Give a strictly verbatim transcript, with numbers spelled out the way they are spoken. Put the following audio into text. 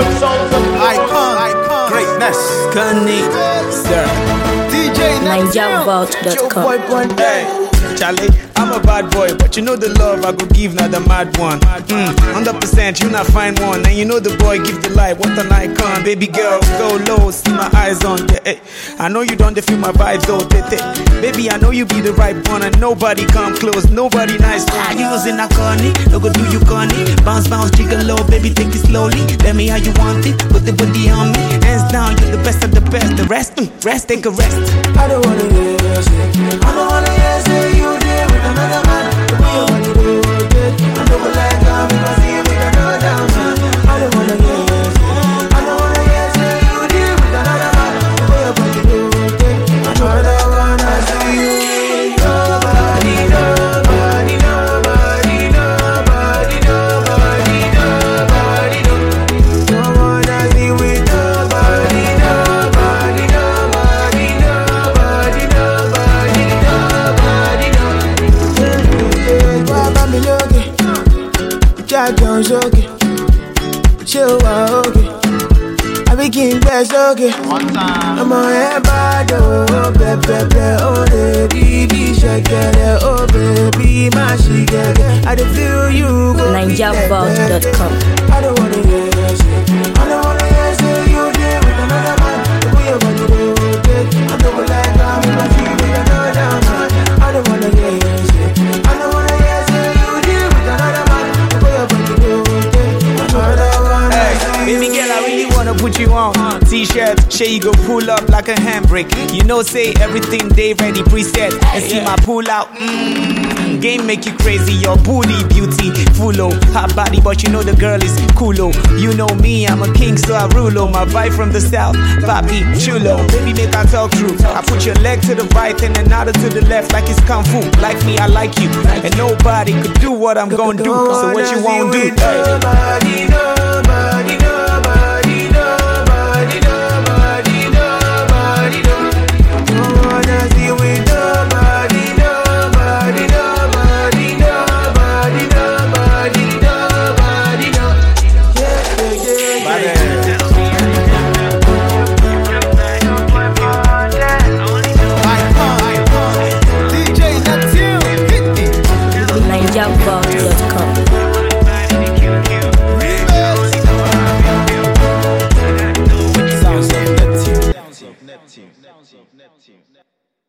Icon, icon, greatness, Gunny, sir. D J Niger Vault dot com. Hey, Charlie, I'm a bad boy, but you know the love I go give, not the mad one. Mm, one hundred percent, you not find one, and you know the boy give the light. What an icon, baby girl, go low, see my eyes on. Yeah, hey. I know you don't feel my vibes though, tete. Baby, I know you be the right one, and nobody come close, nobody nice. Ah, you was in a corny, no go do you corny. Bounce, bounce, jiggle low, baby, take it slowly. Tell me how you want it, put the body on me. Hands down, you're the best of the best. The rest, mm, rest, take a rest. I don't wanna hear you say, I don't wanna hear say you there with another man. The way you want to do it, I don't like how me I see you with another man. I don't wanna hear you say, I don't wanna hear say you there with another man. The way you want to do it, I don't wanna see you. Nobody, nobody, nobody, nobody, nobody, nobody, nobody. Don't wanna see with nobody, nobody, nobody, nobody, nobody, nobody, nobody. Why me looking? Jack Jones okay, chill okay. I be king best okay. I'm on everybody, oh baby, oh baby, shake it, oh baby, my she get it. I don't feel you go. Niger Vault dot com. I don't wanna hear you say, I don't wanna hear say you there with another man. The way you want to do it, I don't like how me I feel with another man. I don't wanna hear you say, I don't wanna hear say you there with another man. The way you want to do it, I don't wanna Hey, baby girl, I really wanna put you on. T-shirt, shit, you go pull up like a handbrake. You know, say everything they ready preset. And see my pull out. Mm, game make you crazy. Your booty beauty, full of hot body, but you know the girl is coolo. You know me, I'm a king, so I rule. My vibe from the south, papi chulo. Baby, make I talk true. I put your leg to the right and another to the left, like it's kung fu. Like me, I like you, and nobody could do what I'm gonna do. So what you won't do? Hey. Nobody,